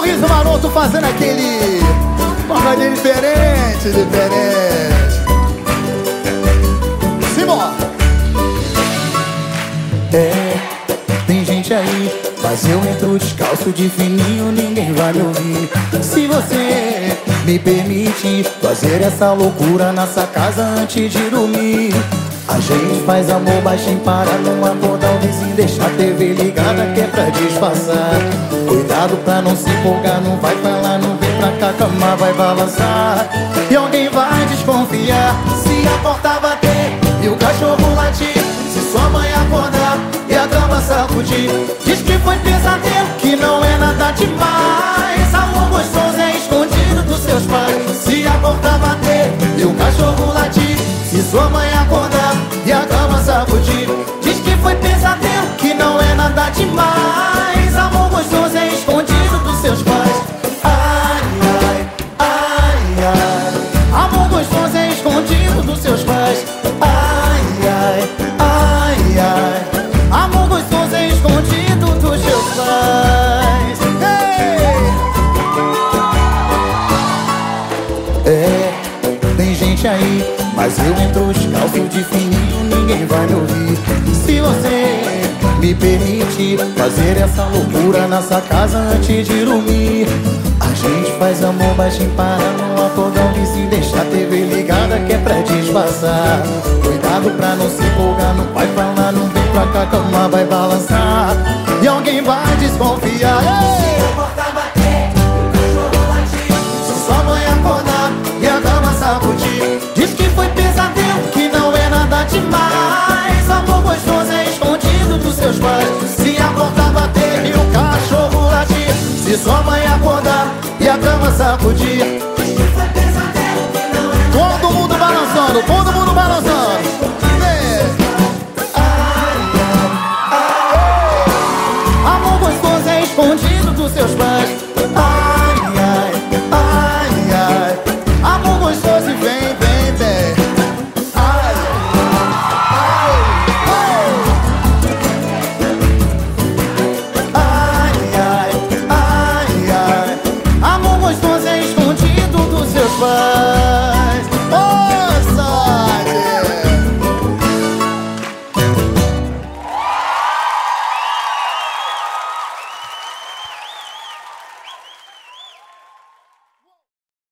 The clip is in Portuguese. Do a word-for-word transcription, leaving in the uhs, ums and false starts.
Luiz Maroto fazendo aquele pagodinho diferente, diferente. Simbora. É, tem gente aí, mas eu entro descalço de fininho, ninguém vai me ouvir. Se você me permite fazer essa loucura nessa casa antes de dormir, a gente faz amor baixinho para não acordar o vizinho, deixar a T V ligada que é pra disfarçar. Cuidado pra não se empolgar, não vai falar, não vem pra cá, a cama vai balançar. E alguém vai desconfiar se a porta bater e o cachorro latir, se sua mãe acordar e a cama sacudir. Diz que foi pesadelo, que não é nada demais. Amor gostoso é escondido dos seus pais. Se a porta bater e o cachorro latir, se sua mãe acordar e a cama sacudir. Diz que foi pesadelo, que não é nada demais. Amor gostoso é escondido dos seus pais. Ai, ai, ai, ai. Amor gostoso é escondido dos seus pais. Ai, ai, ai, ai. Amor gostoso é escondido dos seus pais. Hey! É, tem gente aí, mas eu entro descalço de fininho, ninguém vai me ouvir. Se você me permite fazer essa loucura nessa casa antes de dormir, a gente faz amor baixinho para não acordar o vizinho, deixar a T V ligada que é pra disfarçar. Cuidado pra não se empolgar, não vai falar, não vem pra cá, a cama vai balançar. E alguém vai desconfiar. Se a porta bater, o cachorro latir, se sua mãe acordar e a cama sacudir. Diz que foi pesadelo, que não é nada demais. Amor gostoso é escondido dos seus pais. Se a porta bater e o cachorro latir, se sua mãe acordar e a cama sacudir. Diz que foi pesadelo, que não é nada demais. Todo mundo balançando, todo